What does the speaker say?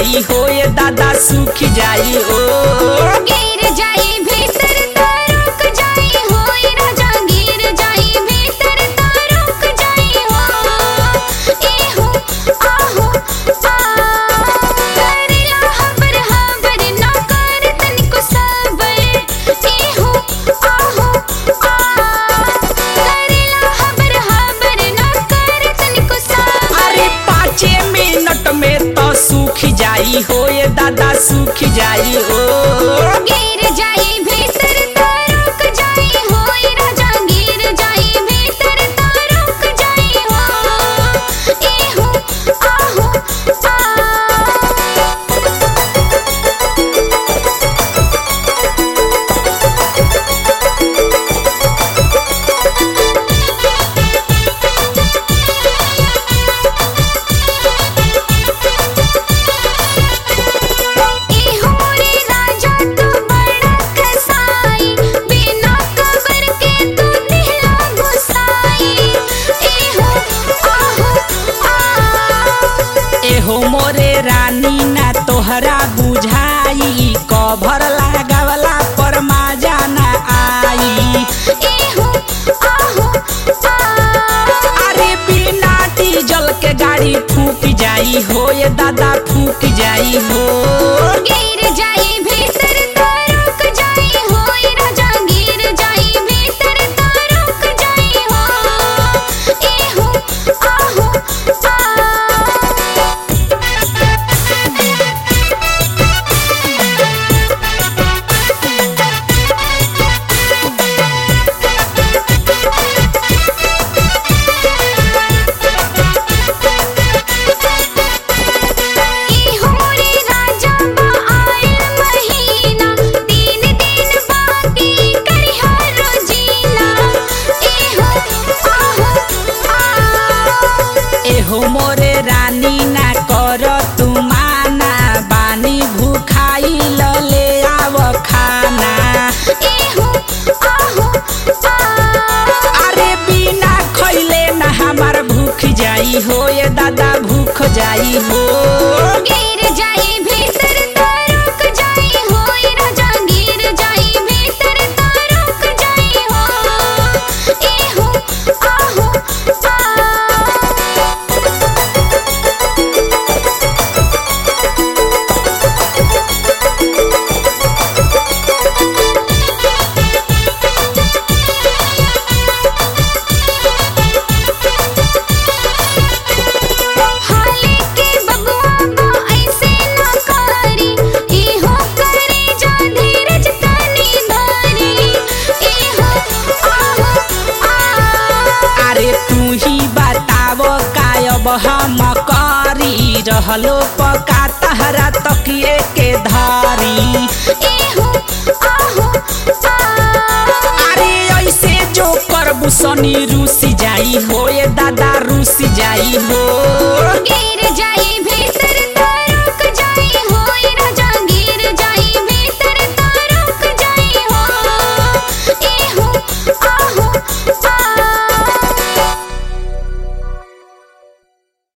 जाई हो ये दादा सूख जाई हो। गिर जाई भीतर तो रुक जाई हो ये राजा, गिर जाई भीतर तो रुक जाई हो। ए हो आहो करेला हबर हबर ना कर तनिको सबर। ए हो आहो करेला हबर हबर ना कर तनिको सबर। अरे 5 मिनट में तो सूख जाई हो ये दादा सूख जाई हो। गिर जाई भीतर तो रुक जाई हो ये राजा, गिर जाई भीतर तो रुक जाई हो। ए हो आहो मोरे रानी ना तोहरा बुझाई, कभर लगावला पर मजा ना आई। अरे बिना डीजल के गाड़ी फूक जाई हो ये दादा फूक जाई हो। गिर जाई भीतर तो रुक जाई हो ये राजा, गिर जाई भीतर तो रुक जाई हो। ए हो आहो हो मोरे रानी ना कर तू माना, बानी भूखाई ले आव खाना। अरे बिना खइले ना हमार भूख जाई हो ये दादा भूख जाई हो। गिर जाई भीतर तो रुक जाई हो ये राजा, गिर जाई भीतर तो रुक जाई हो। ए हो आहो हम करी रहलो पका तहरा तकिए के धारी। अरे ऐसे जो करबू सनी रूसी जाई हो ये दादा रूसी जाई हो।